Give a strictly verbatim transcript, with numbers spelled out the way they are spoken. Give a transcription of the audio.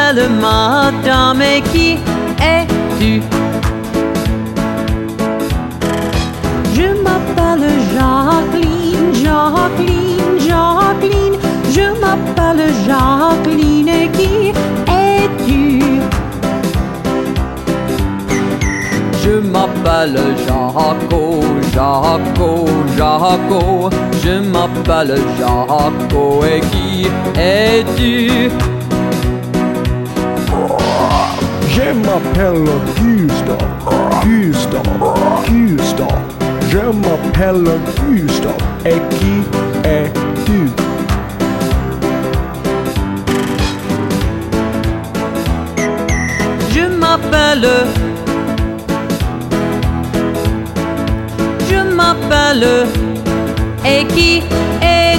m'appelle madame, et qui es-tu? Je m'appelle Jacqueline, Jacqueline, Jacqueline. Je m'appelle Jacqueline, et qui es-tu? Je m'appelle Jaco, Jaco, Jaco. Je m'appelle Jaco, et qui es-tu? Je m'appelle Gustave, Gustave, Gustave. Je m'appelle Gustave, et qui es-tu? Je m'appelle, je m'appelle, et qui est